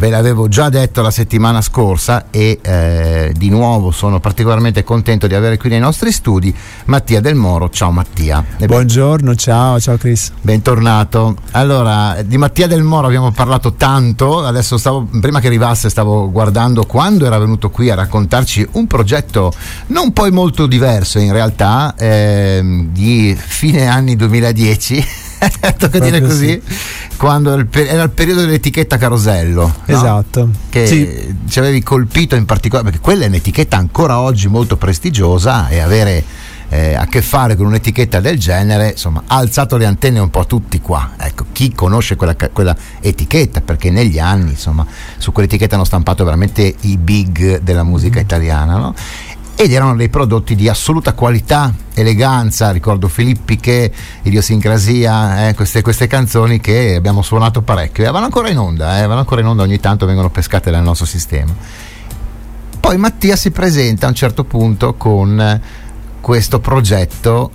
ve l'avevo già detto la settimana scorsa e di nuovo sono particolarmente contento di avere qui nei nostri studi Mattia Del Moro. Ciao Mattia. Buongiorno, ciao Chris. Bentornato. Allora, di Mattia Del Moro abbiamo parlato tanto, adesso prima che arrivasse stavo guardando quando era venuto qui a raccontarci un progetto non poi molto diverso in realtà, di fine anni 2010. Tocca dire così, sì. Quando era il periodo dell'etichetta Carosello, no? Esatto, che sì. Ci avevi colpito in particolare perché quella è un'etichetta ancora oggi molto prestigiosa e avere a che fare con un'etichetta del genere, insomma, ha alzato le antenne un po' tutti qua. Ecco, chi conosce quella etichetta, perché negli anni, insomma, su quell'etichetta hanno stampato veramente i big della musica italiana, no? Ed erano dei prodotti di assoluta qualità, eleganza. Ricordo Filippi che Idiosincrasia, queste canzoni che abbiamo suonato parecchio e vanno ancora in onda, ogni tanto vengono pescate dal nostro sistema. Poi Mattia si presenta a un certo punto con questo progetto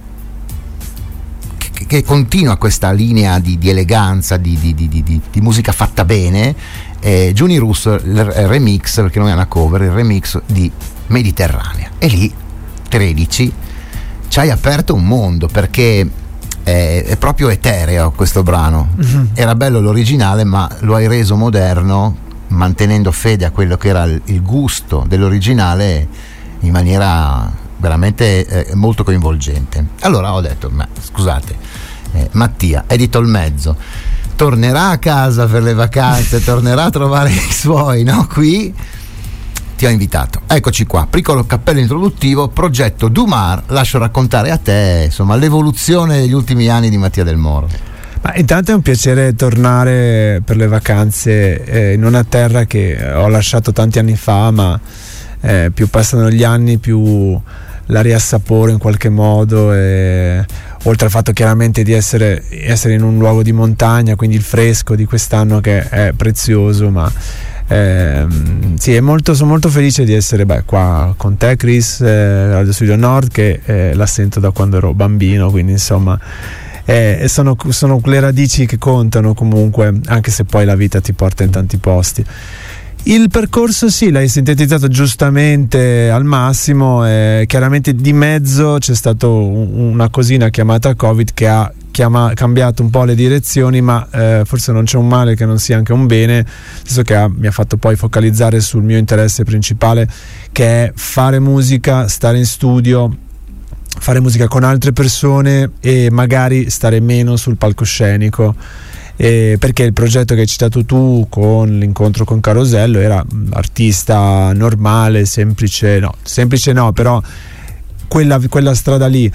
che continua questa linea di eleganza, di musica fatta bene. Giuni Russo, il remix, perché non è una cover, il remix di Mediterranea, e lì 13 ci hai aperto un mondo, perché è proprio etereo questo brano. Era bello l'originale, ma lo hai reso moderno mantenendo fede a quello che era il gusto dell'originale in maniera veramente molto coinvolgente. Allora ho detto, ma scusate, Mattia è di Tolmezzo, tornerà a casa per le vacanze, tornerà a trovare i suoi, no? Qui ti ho invitato, eccoci qua, piccolo cappello introduttivo, progetto Dumar. Lascio raccontare a te, insomma, l'evoluzione degli ultimi anni di Mattia Del Moro. Ma intanto è un piacere tornare per le vacanze in una terra che ho lasciato tanti anni fa, ma più passano gli anni più la riassaporo in qualche modo, oltre al fatto chiaramente di essere in un luogo di montagna, quindi il fresco di quest'anno che è prezioso, ma sì, sono molto felice di essere qua con te, Chris, Radio Studio Nord, che la sento da quando ero bambino, quindi insomma sono le radici che contano comunque, anche se poi la vita ti porta in tanti posti. Il percorso sì, l'hai sintetizzato giustamente al massimo. Chiaramente di mezzo c'è stato una cosina chiamata Covid che ha cambiato un po' le direzioni, ma forse non c'è un male che non sia anche un bene, nel senso che mi ha fatto poi focalizzare sul mio interesse principale, che è fare musica, stare in studio, fare musica con altre persone e magari stare meno sul palcoscenico. Perché il progetto che hai citato tu con l'incontro con Carosello era artista normale, semplice no, però quella strada lì.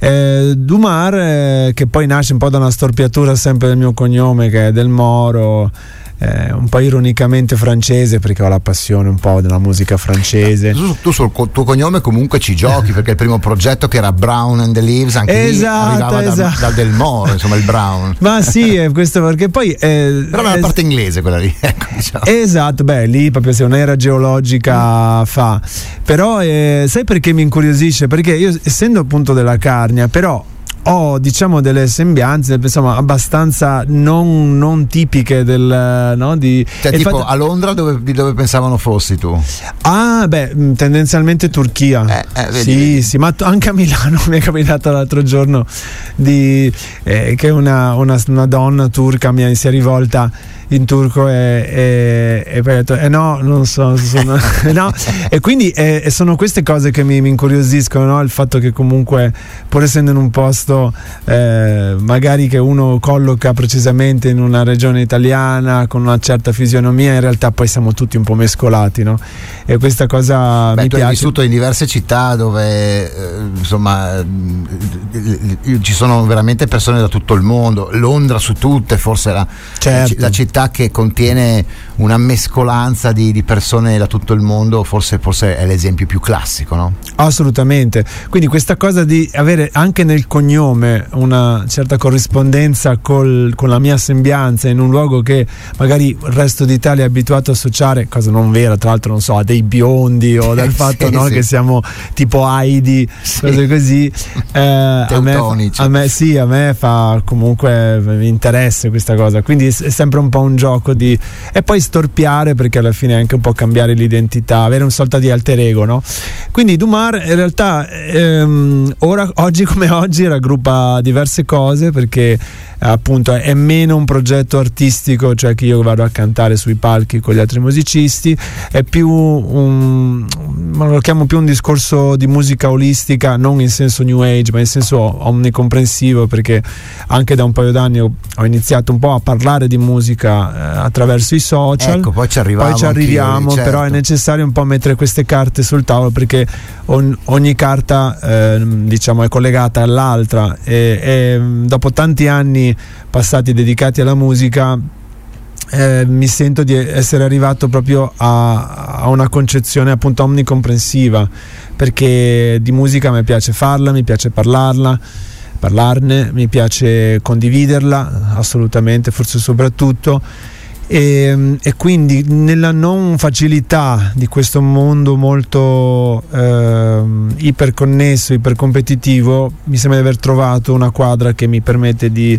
Dumar, che poi nasce un po' da una storpiatura sempre del mio cognome, che è Del Moro, un po' ironicamente francese, perché ho la passione un po' della musica francese. Tu sul tuo cognome comunque ci giochi, perché il primo progetto, che era Brown and the Leaves, anche lì arrivava da Del Moro, insomma, il Brown. Ma sì, è questo, perché poi però è la parte inglese quella lì, ecco, diciamo. Esatto, lì proprio se un'era geologica fa. Però sai perché mi incuriosisce? Perché io, essendo appunto della Carnia, però ho, diciamo, delle sembianze, insomma, abbastanza non tipiche tipo a Londra dove pensavano fossi tu? Tendenzialmente Turchia. Sì, ma anche a Milano mi è capitato l'altro giorno che una donna turca mi si è rivolta in turco e poi ho detto no, non so no. E quindi sono queste cose che mi incuriosiscono, no? Il fatto che comunque, pur essendo in un posto magari che uno colloca precisamente in una regione italiana con una certa fisionomia, in realtà poi siamo tutti un po' mescolati, no? E questa cosa mi piace. Hai vissuto in diverse città dove insomma ci sono veramente persone da tutto il mondo. Londra su tutte, forse la città che contiene una mescolanza di persone da tutto il mondo, forse è l'esempio più classico, no? Assolutamente. Quindi questa cosa di avere anche nel cognome una certa corrispondenza con la mia sembianza in un luogo che magari il resto d'Italia è abituato a associare, cosa non vera tra l'altro, non so, a dei biondi o dal fatto sì. Che siamo tipo Heidi, cose così, a me fa comunque interesse questa cosa, quindi è sempre un po' un gioco e poi storpiare, perché alla fine è anche un po' cambiare l'identità, avere una sorta di alter ego, no? Quindi Dumar in realtà oggi come oggi raggruppa diverse cose, perché appunto è meno un progetto artistico, cioè che io vado a cantare sui palchi con gli altri musicisti, è più lo chiamo più un discorso di musica olistica, non in senso new age ma in senso omnicomprensivo, perché anche da un paio d'anni ho iniziato un po' a parlare di musica attraverso i social. Ecco, poi ci arriviamo, certo. Però è necessario un po' mettere queste carte sul tavolo, perché ogni carta diciamo è collegata all'altra, e dopo tanti anni passati dedicati alla musica mi sento di essere arrivato proprio a una concezione appunto omnicomprensiva, perché di musica mi piace farla, mi piace parlarne, mi piace condividerla assolutamente, forse soprattutto, e quindi nella non facilità di questo mondo molto iperconnesso, ipercompetitivo, mi sembra di aver trovato una quadra che mi permette di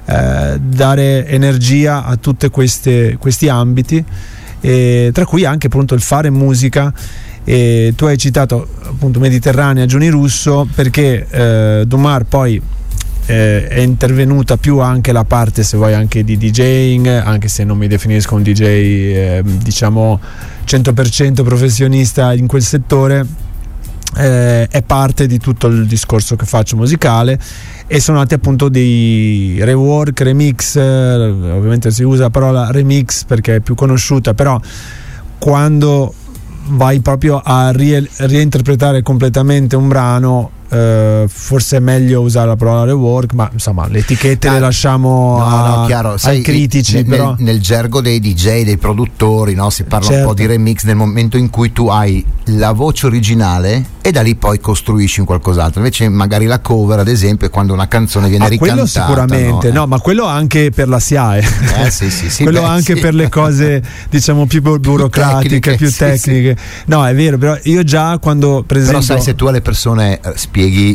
dare energia a tutti questi ambiti, tra cui anche appunto il fare musica. E tu hai citato appunto Mediterranea, Giuni Russo, perché Dumar poi è intervenuta più anche la parte, se vuoi, anche di DJing, anche se non mi definisco un DJ diciamo 100% professionista in quel settore, è parte di tutto il discorso che faccio musicale, e sono nati appunto dei rework, remix, ovviamente si usa la parola remix perché è più conosciuta, però quando vai proprio a reinterpretare completamente un brano, forse è meglio usare la parola rework, ma insomma le etichette le lasciamo ai critici. Però nel gergo dei DJ, dei produttori, no? Si parla un po' di remix nel momento in cui tu hai la voce originale e da lì poi costruisci un qualcos'altro. Invece magari la cover, ad esempio, è quando una canzone viene ricantata. Quello sicuramente, no, ma quello anche per la SIAE, sì, quello anche per le cose diciamo più burocratiche, più tecniche. Sì. No, è vero, però io già quando presento. Però sai, se tu alle persone spieghi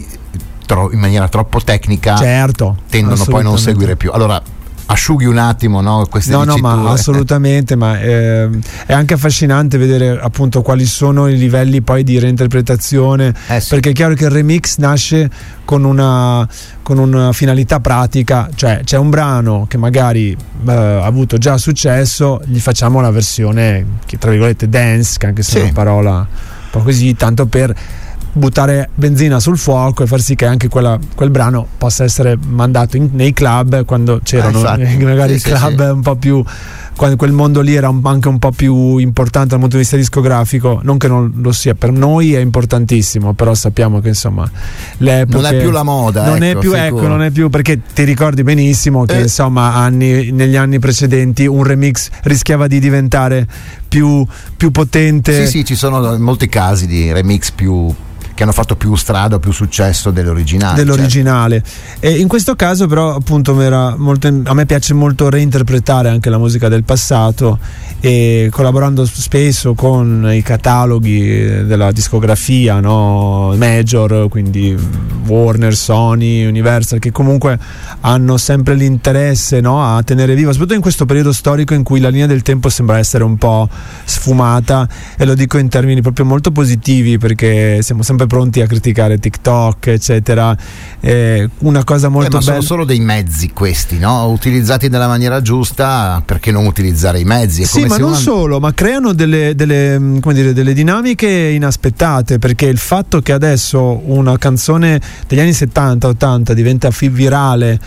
in maniera troppo tecnica, certo, tendono poi a non seguire più. Allora asciughi un attimo, no, queste diciture. No, ma assolutamente, ma è anche affascinante vedere appunto quali sono i livelli poi di reinterpretazione, sì. Perché è chiaro che il remix nasce con una finalità pratica, cioè c'è un brano che magari ha avuto già successo, gli facciamo la versione che tra virgolette dance, che anche se è una parola un po' così, tanto per buttare benzina sul fuoco e far sì che anche quel brano possa essere mandato nei club, quando c'erano magari club un po' più, quando quel mondo lì era anche un po' più importante dal punto di vista discografico. Non che non lo sia, per noi è importantissimo, però sappiamo che insomma non è più la moda, non è più, perché ti ricordi benissimo che insomma negli anni precedenti un remix rischiava di diventare più potente. Sì, ci sono molti casi di remix che hanno fatto più strada, più successo dell'originale. E in questo caso però appunto a me piace molto reinterpretare anche la musica del passato, e collaborando spesso con i cataloghi della discografia, no? Major, quindi Warner, Sony, Universal, che comunque hanno sempre l'interesse, no? A tenere viva, soprattutto in questo periodo storico in cui la linea del tempo sembra essere un po' sfumata, e lo dico in termini proprio molto positivi, perché siamo sempre pronti a criticare TikTok, eccetera. Una cosa molto bella. Sono solo dei mezzi questi, no? Utilizzati nella maniera giusta, perché non utilizzare i mezzi? È come ma non solo, ma creano delle dinamiche inaspettate, perché il fatto che adesso una canzone degli anni 70-80 diventa virale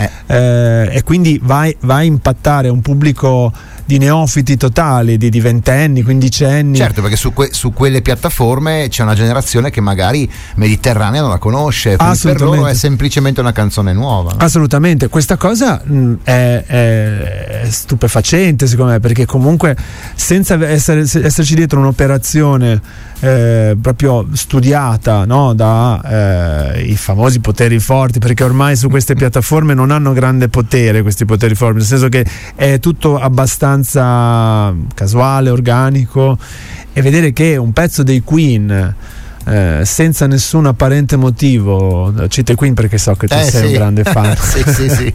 e quindi va a impattare un pubblico di neofiti totali, di ventenni, quindicenni. Certo, perché su quelle piattaforme c'è una generazione che magari Mediterranea non la conosce, per loro è semplicemente una canzone nuova. Assolutamente, questa cosa è stupefacente secondo me, perché comunque senza esserci dietro un'operazione proprio studiata, no? Da i famosi poteri forti, perché ormai su queste piattaforme non hanno grande potere questi poteri forti, nel senso che è tutto abbastanza casuale, organico, e vedere che un pezzo dei Queen senza nessun apparente motivo, cito Queen perché so che tu sei un grande fan. sì.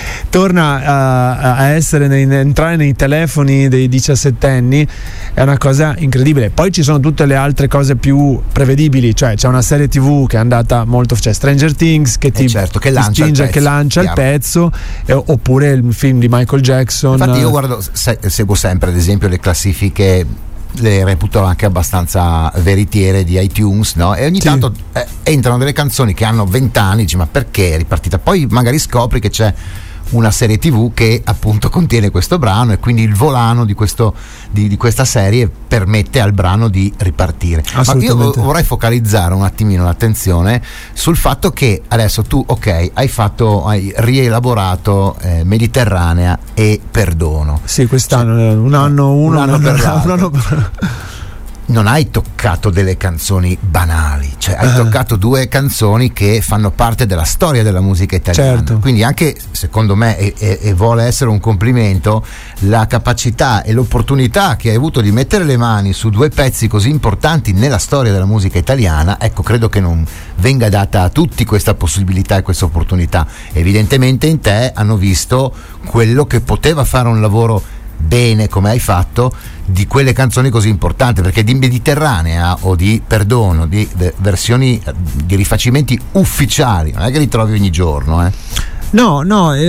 Torna a entrare nei telefoni dei 17enni, è una cosa incredibile. Poi ci sono tutte le altre cose più prevedibili, cioè c'è una serie TV che è andata molto, cioè Stranger Things che ti lancia il pezzo, oppure il film di Michael Jackson. Infatti io seguo sempre ad esempio le classifiche, le reputo anche abbastanza veritiere di iTunes, no? E ogni tanto entrano delle canzoni che hanno 20 anni, dici ma perché è ripartita? Poi magari scopri che c'è una serie TV che appunto contiene questo brano e quindi il volano di questa serie permette al brano di ripartire. Ma io vorrei focalizzare un attimino l'attenzione sul fatto che adesso tu hai rielaborato Mediterranea e Perdono. Sì, quest'anno un anno per l'altro. Non hai toccato delle canzoni banali, cioè hai toccato due canzoni che fanno parte della storia della musica italiana. Certo. Quindi anche secondo me, e vuole essere un complimento, la capacità e l'opportunità che hai avuto di mettere le mani su due pezzi così importanti nella storia della musica italiana, ecco, credo che non venga data a tutti questa possibilità e questa opportunità. Evidentemente in te hanno visto quello che poteva fare un lavoro bene come hai fatto di quelle canzoni così importanti, perché di Mediterranea o di Perdono, di versioni di rifacimenti ufficiali, non è che li trovi ogni giorno. No,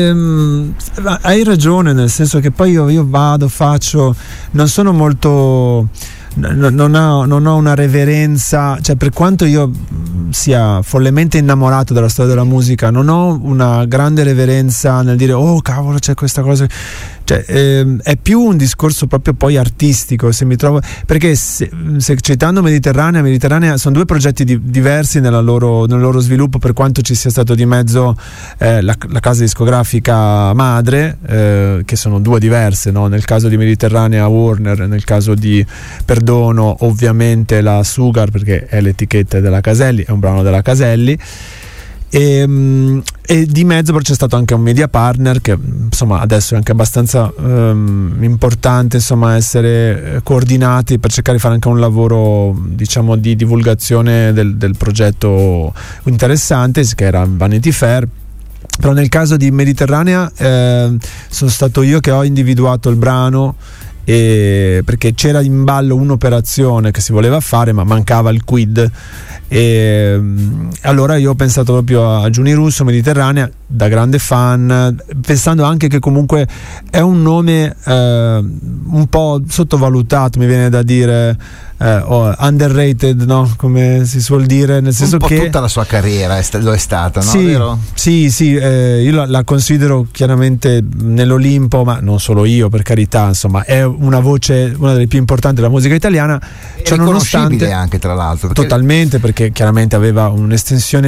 hai ragione, nel senso che poi io faccio, non sono molto, non ho una reverenza, cioè per quanto io sia follemente innamorato della storia della musica, non ho una grande reverenza nel dire oh cavolo c'è questa cosa, cioè, è più un discorso proprio poi artistico, se mi trovo, perché se citando Mediterranea sono due progetti diversi nel loro sviluppo, per quanto ci sia stato di mezzo la casa discografica madre, che sono due diverse, no? Nel caso di Mediterranea Warner, nel caso di Perdono ovviamente la Sugar, perché è l'etichetta della Caselli, è un brano della Caselli. E di mezzo però c'è stato anche un media partner che insomma adesso è anche abbastanza importante, insomma, essere coordinati per cercare di fare anche un lavoro, diciamo, di divulgazione del progetto interessante, che era Vanity Fair. Però nel caso di Mediterranea sono stato io che ho individuato il brano, perché c'era in ballo un'operazione che si voleva fare ma mancava il quid, e allora io ho pensato proprio a Giuni Russo, Mediterranea, da grande fan, pensando anche che comunque è un nome un po' sottovalutato, mi viene da dire, underrated, no? Come si suol dire, nel senso un po' che tutta la sua carriera lo è stata, no? Sì, vero? Sì, io la considero chiaramente nell'Olimpo, ma non solo io, per carità, insomma, è una voce, una delle più importanti della musica italiana, è riconoscibile anche, tra l'altro, totalmente, perché chiaramente aveva un'estensione,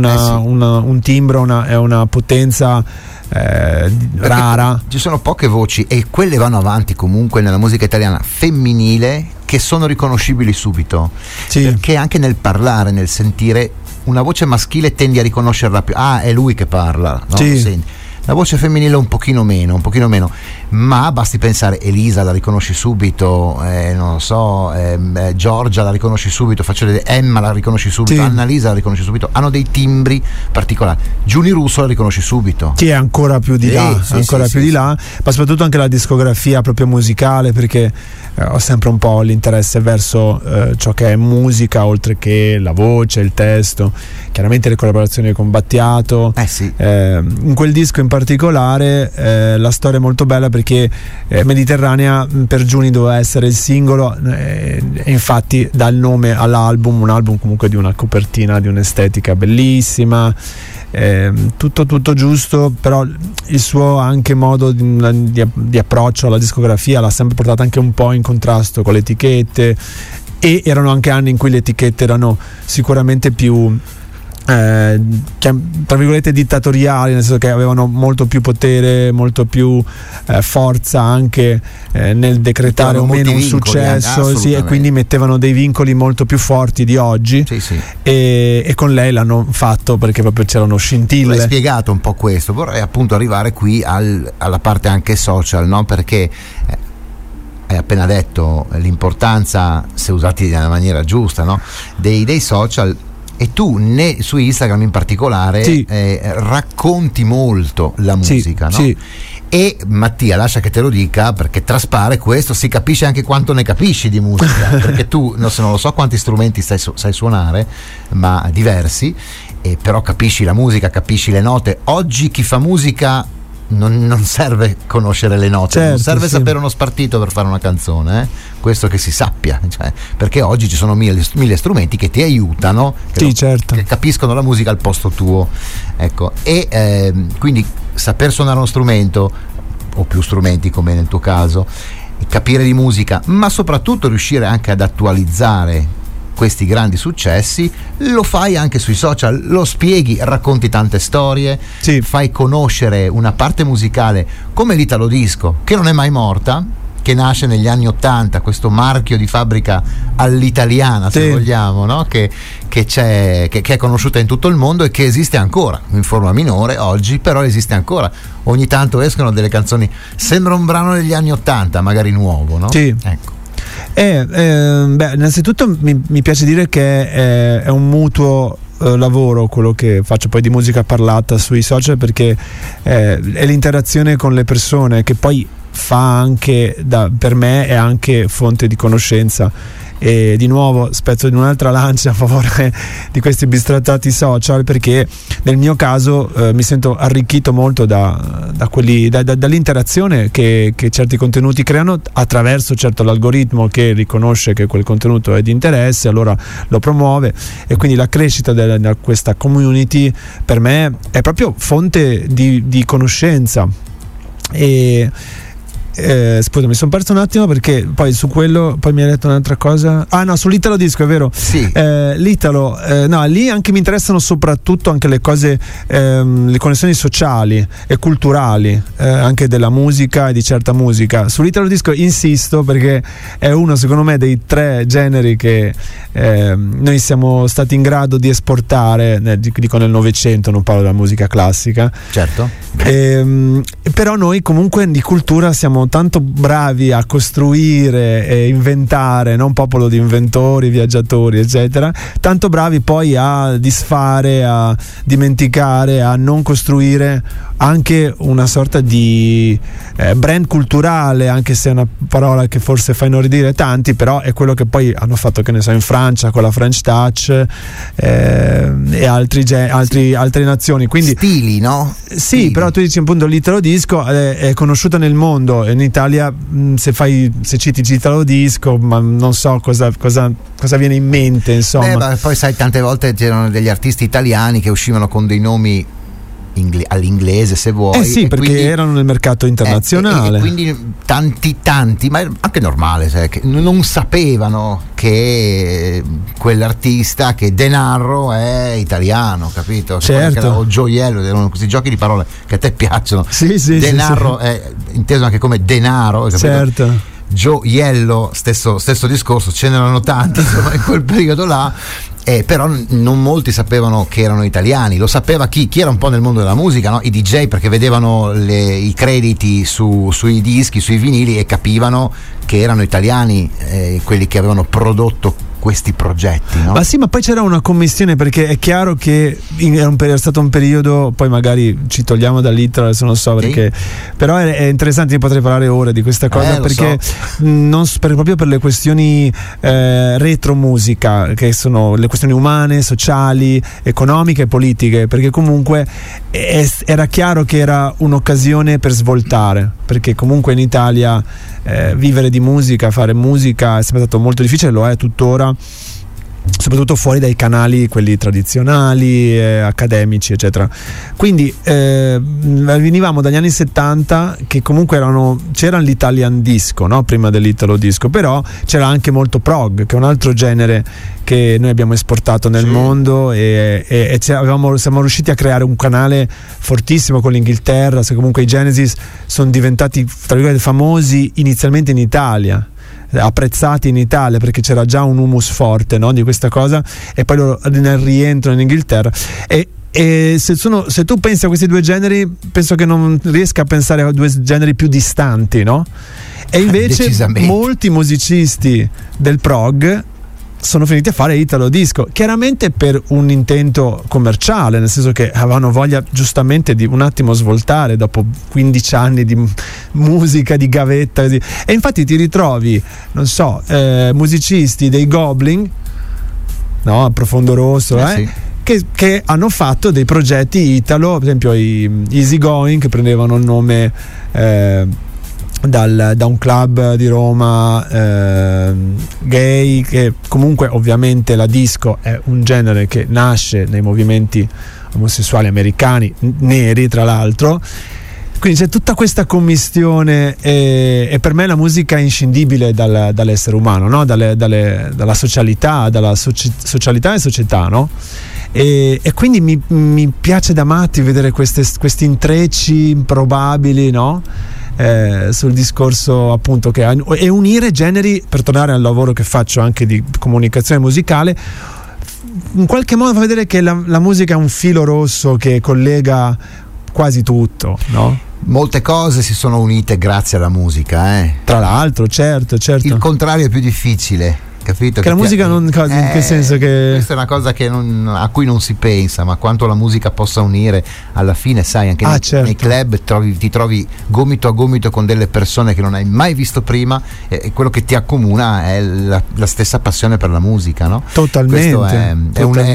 un timbro, è una potenza rara. Ci sono poche voci e quelle vanno avanti comunque nella musica italiana femminile che sono riconoscibili subito, sì. Perché anche nel parlare, nel sentire una voce maschile tendi a riconoscerla più, è lui che parla, no? Sì. Senti. La voce femminile un pochino meno, ma basti pensare, Elisa la riconosci subito, non lo so, Giorgia la riconosci subito, faccio vedere, Emma la riconosci subito, sì. Annalisa la riconosci subito, hanno dei timbri particolari. Giuni Russo la riconosci subito. Sì, è ancora più di là, di là, ma soprattutto anche la discografia proprio musicale, perché ho sempre un po' l'interesse verso ciò che è musica, oltre che la voce, il testo, chiaramente le collaborazioni con Battiato. Sì. In quel disco in particolare la storia è molto bella, perché Mediterranea per Giuni doveva essere il singolo, e infatti dà il nome all'album, un album comunque di una copertina, di un'estetica bellissima, tutto giusto, però il suo anche modo di approccio alla discografia l'ha sempre portato anche un po' in contrasto con le etichette, e erano anche anni in cui le etichette erano sicuramente più tra virgolette dittatoriali, nel senso che avevano molto più potere, molto più forza anche nel decretare o meno un successo, sì, e quindi mettevano dei vincoli molto più forti di oggi, sì. E con lei l'hanno fatto perché proprio c'erano scintille. L'hai spiegato un po' questo, vorrei appunto arrivare qui alla parte anche social, no? Perché hai appena detto l'importanza, se usati nella maniera giusta, no? dei social, e tu su Instagram in particolare sì. Racconti molto la musica, sì, no? Sì. E Mattia, lascia che te lo dica, perché traspare questo, si capisce anche quanto ne capisci di musica, perché tu non lo so quanti strumenti sai suonare, ma diversi, però capisci la musica, capisci le note. Oggi chi fa musica non serve conoscere le note, certo, non serve sì. sapere uno spartito per fare una canzone, questo che si sappia, cioè, perché oggi ci sono mille strumenti che ti aiutano, sì, certo. che capiscono la musica al posto tuo, ecco. E quindi saper suonare uno strumento o più strumenti come nel tuo caso, capire di musica, ma soprattutto riuscire anche ad attualizzare questi grandi successi, lo fai anche sui social, lo spieghi, racconti tante storie, sì. Fai conoscere una parte musicale come l'Italo Disco, che non è mai morta, che nasce negli anni '80, questo marchio di fabbrica all'italiana, se sì. vogliamo, no? che è conosciuta in tutto il mondo e che esiste ancora in forma minore oggi, però esiste ancora. Ogni tanto escono delle canzoni, sembra un brano degli anni '80, magari nuovo, no? Sì. Ecco. Innanzitutto mi piace dire che è un mutuo lavoro quello che faccio poi di musica parlata sui social, perché è l'interazione con le persone che poi fa anche per me è anche fonte di conoscenza. E di nuovo spezzo di un'altra lancia a favore di questi bistrattati social, perché nel mio caso mi sento arricchito molto dall'interazione che certi contenuti creano, attraverso certo l'algoritmo che riconosce che quel contenuto è di interesse, allora lo promuove, e quindi la crescita di questa community per me è proprio fonte di conoscenza. E scusa, mi sono perso un attimo, perché poi su quello poi mi hai detto un'altra cosa. Sull'Italo Disco, è vero? Sì. L'Italo, lì anche mi interessano soprattutto anche le cose, le connessioni sociali e culturali, anche della musica e di certa musica. Sull'Italo Disco insisto, perché è uno, secondo me, dei 3 generi che noi siamo stati in grado di esportare, dico nel Novecento, non parlo della musica classica. Certo. Però noi comunque di cultura siamo tanto bravi a costruire e inventare, no? Un popolo di inventori, viaggiatori, eccetera, tanto bravi poi a disfare, a dimenticare, a non costruire anche una sorta di brand culturale, anche se è una parola che forse fa inorridire tanti, però è quello che poi hanno fatto, che ne so, in Francia con la French Touch e altre nazioni, quindi stili, no? Sì, stili. però tu dici appunto l'Italo Disco è conosciuta nel mondo, in Italia se citi l'Italo Disco, ma non so cosa viene in mente, insomma. Poi sai, tante volte c'erano degli artisti italiani che uscivano con dei nomi all'inglese, se vuoi, sì, perché quindi erano nel mercato internazionale, e quindi tanti, ma è anche normale, sai, che non sapevano che quell'artista, che Denaro è italiano, capito? Certo. O Gioiello, erano questi giochi di parole che a te piacciono. Sì, Denaro sì. È inteso anche come denaro, capito? Certo. Gioiello, stesso discorso, ce n'erano tanti, insomma, in quel periodo là. Però non molti sapevano che erano italiani. Lo sapeva chi era un po' nel mondo della musica, no? I DJ, perché vedevano i crediti sui dischi, sui vinili, e capivano che erano italiani, quelli che avevano prodotto questi progetti, no? Ma sì, ma poi c'era una commistione, perché è chiaro che è stato un periodo, poi magari ci togliamo dall'Italo, adesso non so perché, sì. Però è interessante, io potrei parlare ore di questa cosa, perché proprio per le questioni retro musica, che sono le questioni umane, sociali, economiche e politiche, perché comunque era chiaro che era un'occasione per svoltare, perché comunque in Italia vivere di musica, fare musica è sempre stato molto difficile, lo è tuttora, soprattutto fuori dai canali quelli tradizionali, accademici, eccetera. Quindi venivamo dagli anni 70, che comunque c'era l'Italian Disco, no? Prima dell'Italo Disco, però c'era anche molto prog, che è un altro genere che noi abbiamo esportato nel mondo, e siamo riusciti a creare un canale fortissimo con l'Inghilterra, se comunque i Genesis sono diventati, tra virgolette, famosi inizialmente in Italia, apprezzati in Italia, perché c'era già un humus forte, no, di questa cosa, e poi nel rientro in Inghilterra. E se tu pensi a questi 2 generi, penso che non riesca a pensare a 2 generi più distanti, no? E invece molti musicisti del prog sono finiti a fare italo disco, chiaramente per un intento commerciale, nel senso che avevano voglia giustamente di un attimo svoltare dopo 15 anni di musica di gavetta, e infatti ti ritrovi, non so, musicisti dei Goblin, no, a Profondo Rosso, sì, che hanno fatto dei progetti italo, per esempio i Easy Going, che prendevano il nome da un club di Roma gay, che comunque ovviamente la disco è un genere che nasce nei movimenti omosessuali americani, neri tra l'altro, quindi c'è tutta questa commistione, e per me la musica è inscindibile dall'essere umano, no? dalla socialità, socialità e società, no? E quindi mi piace da matti vedere questi intrecci improbabili, no? Sul discorso appunto e unire generi, per tornare al lavoro che faccio anche di comunicazione musicale, in qualche modo fa vedere che la musica è un filo rosso che collega quasi tutto, no? Molte cose si sono unite grazie alla musica, Tra l'altro, certo. Il contrario è più difficile, capito? Che la musica non, in che senso che questa è una cosa a cui non si pensa, ma quanto la musica possa unire alla fine, sai, anche nei club ti trovi gomito a gomito con delle persone che non hai mai visto prima, e quello che ti accomuna è la stessa passione per la musica, no? Totalmente.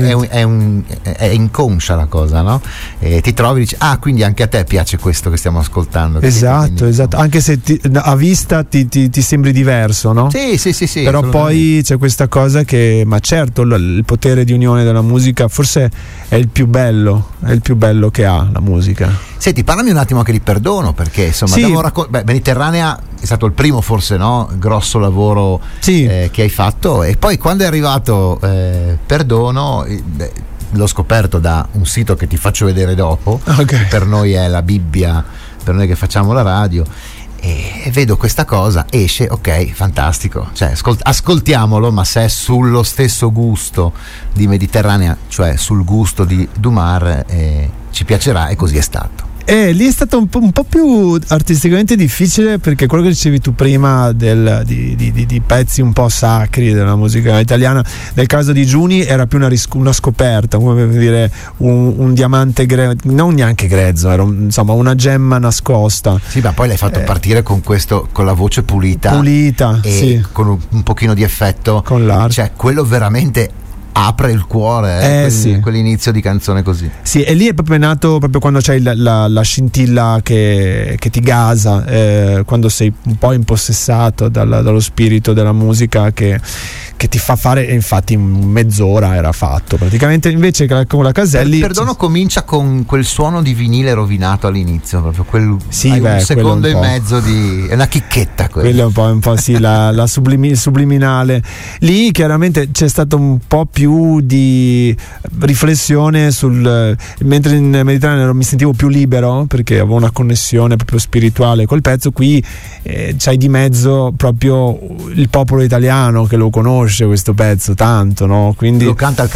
È inconscia la cosa, no? E ti trovi e dici, quindi anche a te piace questo che stiamo ascoltando. Esatto, anche se a vista ti sembri diverso, no? Sì. Però poi c'è questa cosa ma certo il potere di unione della musica forse è il più bello che ha la musica. Senti, parlami un attimo anche di Perdono, perché insomma Mediterranea è stato il primo, forse, no, grosso lavoro che hai fatto, e poi quando è arrivato Perdono, l'ho scoperto da un sito che ti faccio vedere dopo, okay. Per noi è la Bibbia, per noi che facciamo la radio, e vedo questa cosa, esce, ok, fantastico, cioè ascoltiamolo, ma se è sullo stesso gusto di Mediterranea, cioè sul gusto di Dumar, ci piacerà, e così è stato. Lì è stato un po' più artisticamente difficile, perché quello che dicevi tu prima di pezzi un po' sacri della musica italiana, nel caso di Giuni era più una scoperta, come dire un diamante non neanche grezzo, era insomma una gemma nascosta. Sì, ma poi l'hai fatto partire con la voce pulita e sì, con un pochino di effetto, con l'arte, cioè quello veramente apre il cuore, quell'inizio di canzone così. Sì, e lì è proprio nato proprio quando c'hai la scintilla che ti gasa, quando sei un po' impossessato dallo spirito della musica che ti fa fare, e infatti in mezz'ora era fatto praticamente. Invece con la Caselli Perdono comincia con quel suono di vinile rovinato all'inizio, proprio un secondo e mezzo è una chicchetta quello è un po' sì, la subliminale. Lì chiaramente c'è stato un po' più di riflessione mentre in Mediterraneo mi sentivo più libero perché avevo una connessione proprio spirituale col pezzo. Qui c'hai di mezzo proprio il popolo italiano che lo conosce questo pezzo tanto, no? Quindi lo canta al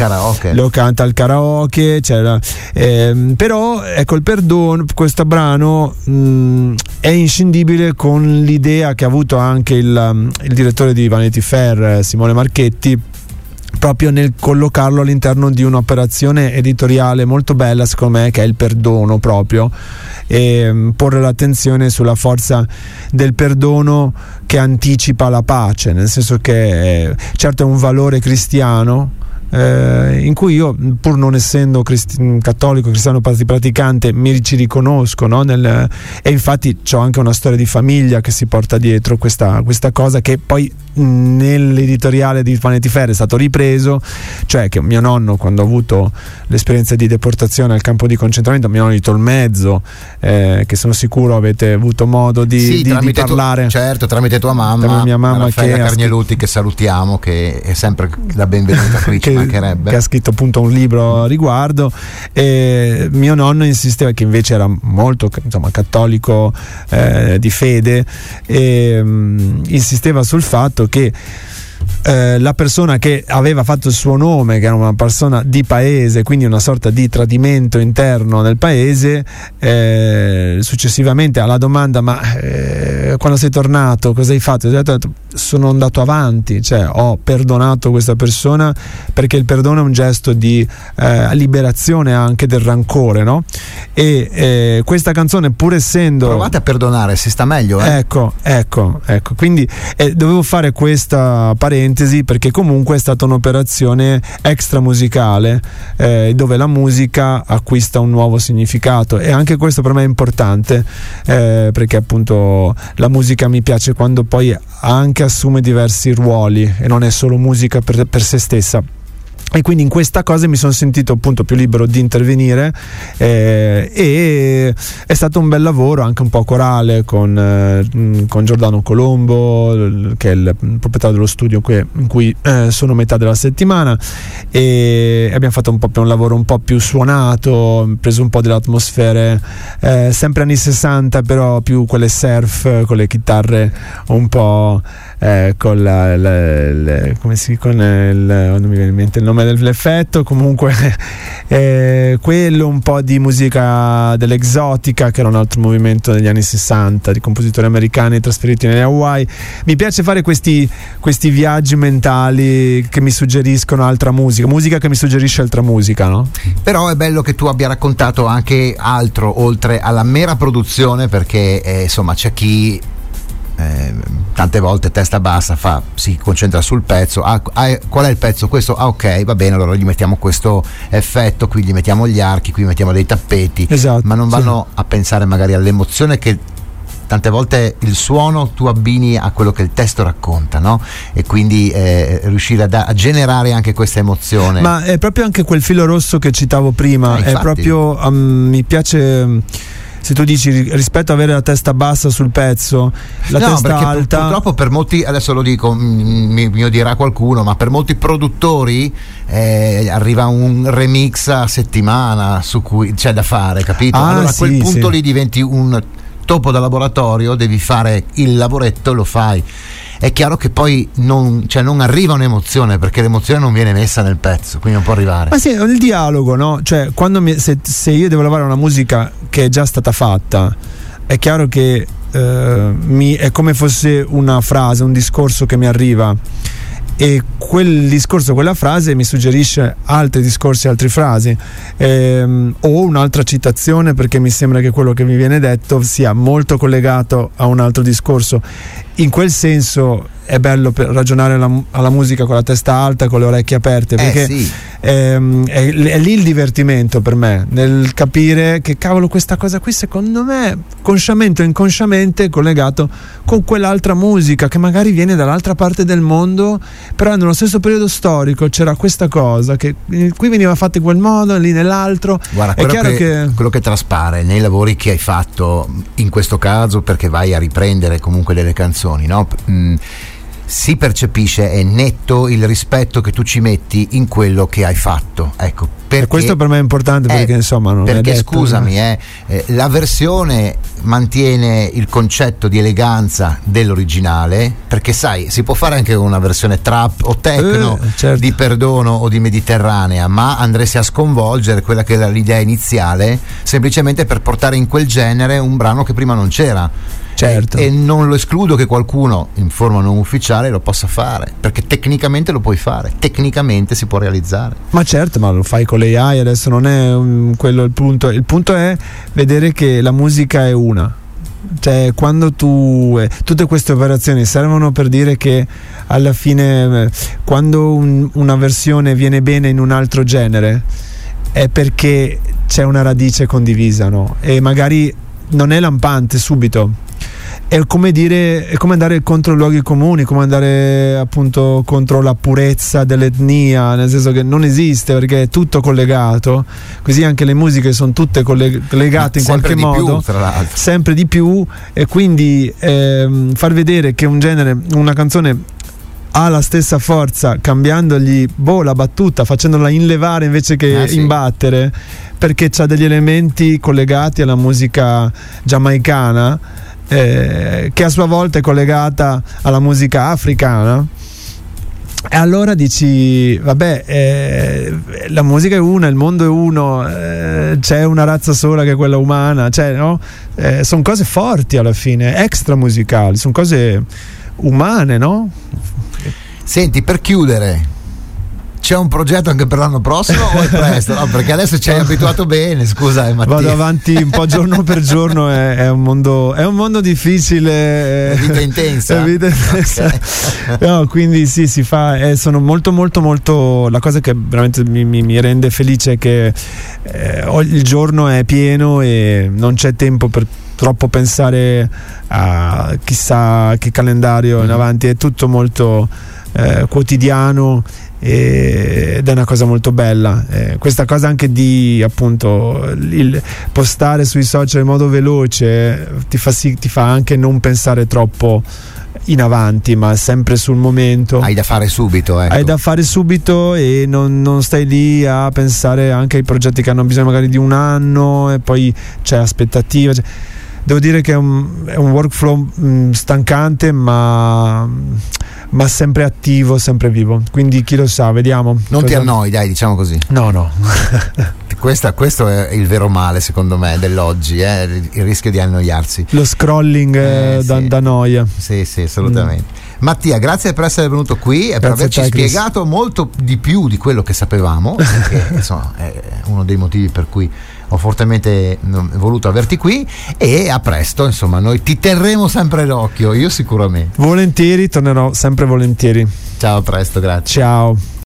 karaoke, però ecco, il Perdono, questo brano è inscindibile con l'idea che ha avuto anche il direttore di Vanity Fair, Simone Marchetti, proprio nel collocarlo all'interno di un'operazione editoriale molto bella, secondo me, che è il perdono proprio, e porre l'attenzione sulla forza del perdono che anticipa la pace, nel senso che certo è un valore cristiano, in cui io, pur non essendo cattolico, cristiano praticante, ci riconosco, no? E infatti c'ho anche una storia di famiglia che si porta dietro questa cosa, che poi nell'editoriale di Vanity Fair è stato ripreso, cioè che mio nonno, quando ha avuto l'esperienza di deportazione al campo di concentramento, mio nonno di Tolmezzo, che sono sicuro avete avuto modo di parlare, certo, tramite tua mamma, mia mamma, Raffaella Carnieluti, che salutiamo, che è sempre la benvenuta qui, ci mancherebbe, che ha scritto appunto un libro a riguardo. E mio nonno insisteva, che invece era molto, insomma, cattolico di fede, e insisteva sul fatto che la persona che aveva fatto il suo nome, che era una persona di paese, quindi una sorta di tradimento interno nel paese, successivamente alla domanda ma quando sei tornato cosa hai fatto? Ho detto, sono andato avanti, cioè ho perdonato questa persona, perché il perdono è un gesto di liberazione anche del rancore, no? E questa canzone, pur essendo, provate a perdonare, si sta meglio, ecco, quindi dovevo fare questa parentesi, perché comunque è stata un'operazione extra musicale, dove la musica acquista un nuovo significato, e anche questo per me è importante, perché appunto la musica mi piace quando poi anche assume diversi ruoli e non è solo musica per se stessa. E quindi in questa cosa mi sono sentito appunto più libero di intervenire, e è stato un bel lavoro anche un po' corale con Giordano Colombo, che è il proprietario dello studio in cui sono metà della settimana, e abbiamo fatto un lavoro un po' più suonato, preso un po' delle atmosfere sempre anni 60, però più quelle surf, con le chitarre un po' con non mi viene in mente il nome dell'effetto, comunque quello, un po' di musica dell'exotica, che era un altro movimento degli anni 60 di compositori americani trasferiti nelle Hawaii. Mi piace fare questi viaggi mentali che mi suggeriscono altra musica che mi suggerisce altra musica, no? Però è bello che tu abbia raccontato anche altro oltre alla mera produzione, perché insomma c'è chi tante volte testa bassa si concentra sul pezzo, qual è il pezzo? Questo, ok, va bene, allora gli mettiamo questo effetto, qui gli mettiamo gli archi, qui mettiamo dei tappeti, esatto, ma non vanno a pensare magari all'emozione che tante volte il suono tu abbini a quello che il testo racconta, no? E quindi riuscire a generare anche questa emozione. Ma è proprio anche quel filo rosso che citavo prima, è proprio mi piace. Se tu dici rispetto a avere la testa bassa sul pezzo, la testa alta, purtroppo per molti, adesso lo dico, mi dirà qualcuno, ma per molti produttori arriva un remix a settimana su cui c'è da fare, capito? Allora a quel punto lì diventi un topo da laboratorio, devi fare il lavoretto, lo fai. È chiaro che poi non arriva un'emozione, perché l'emozione non viene messa nel pezzo, quindi non può arrivare. Ma sì, è il dialogo, no? Cioè, se io devo lavorare una musica che è già stata fatta, è chiaro che è come fosse una frase, un discorso che mi arriva, e quel discorso, quella frase mi suggerisce altri discorsi, altre frasi, o un'altra citazione, perché mi sembra che quello che mi viene detto sia molto collegato a un altro discorso. In quel senso è bello per ragionare alla musica con la testa alta, con le orecchie aperte, perché sì. È lì il divertimento per me, nel capire che cavolo, questa cosa qui secondo me consciamente o inconsciamente è collegato con quell'altra musica che magari viene dall'altra parte del mondo, però nello stesso periodo storico c'era questa cosa che qui veniva fatta in quel modo, lì nell'altro. Guarda, quello che traspare nei lavori che hai fatto in questo caso, perché vai a riprendere comunque delle canzoni, no? Si percepisce, è netto il rispetto che tu ci metti in quello che hai fatto, ecco, perché, questo per me è importante, perché insomma non perché è detto, scusami, la versione mantiene il concetto di eleganza dell'originale, perché sai, si può fare anche una versione trap o techno, certo, di perdono o di mediterranea, ma andresti a sconvolgere quella che era l'idea iniziale, semplicemente per portare in quel genere un brano che prima non c'era. Certo. E non lo escludo che qualcuno in forma non ufficiale lo possa fare, perché tecnicamente lo puoi fare, tecnicamente si può realizzare. Ma certo, ma lo fai con le AI, adesso non è quello il punto è vedere che la musica è una. Cioè, quando tutte queste operazioni servono per dire che alla fine quando una versione viene bene in un altro genere è perché c'è una radice condivisa, no? E magari non è lampante subito. È come andare contro i luoghi comuni, come andare appunto contro la purezza dell'etnia, nel senso che non esiste, perché è tutto collegato. Così anche le musiche sono tutte collegate in qualche modo, più, tra l'altro, sempre di più, e quindi far vedere che un genere, una canzone ha la stessa forza cambiandogli la battuta, facendola inlevare invece che imbattere, perché c'ha degli elementi collegati alla musica giamaicana, che a sua volta è collegata alla musica africana, E allora dici, vabbè, la musica è una, il mondo è uno, c'è una razza sola che è quella umana, cioè, no? Sono cose forti alla fine, extra musicali, sono cose umane, no? Senti, per chiudere, c'è un progetto anche per l'anno prossimo o è presto? No, perché adesso ci hai abituato bene, scusa Mattia. Vado avanti un po' giorno per giorno, è un mondo difficile, vita intensa. Okay. No, quindi sì, si fa, sono molto molto molto, la cosa che veramente mi rende felice è che il giorno è pieno e non c'è tempo per troppo pensare a chissà che calendario in avanti, è tutto molto quotidiano ed è una cosa molto bella, questa cosa anche di appunto il postare sui social in modo veloce ti fa anche non pensare troppo in avanti, ma sempre sul momento. Hai da fare subito, ecco. Hai da fare subito e non stai lì a pensare anche ai progetti che hanno bisogno magari di un anno e poi c'è aspettativa, devo dire che è un workflow stancante ma sempre attivo, sempre vivo, quindi chi lo sa, vediamo. Non ti annoi, dai, diciamo così. No. Questo è il vero male, secondo me, dell'oggi, il rischio di annoiarsi. Lo scrolling da noia. Sì, assolutamente. Mattia, grazie per essere venuto qui e per averci spiegato molto di più di quello che sapevamo, perché insomma è uno dei motivi per cui ho fortemente voluto averti qui, e a presto, insomma, noi ti terremo sempre d'occhio, io sicuramente. Volentieri, tornerò sempre volentieri. Ciao, a presto, grazie. Ciao.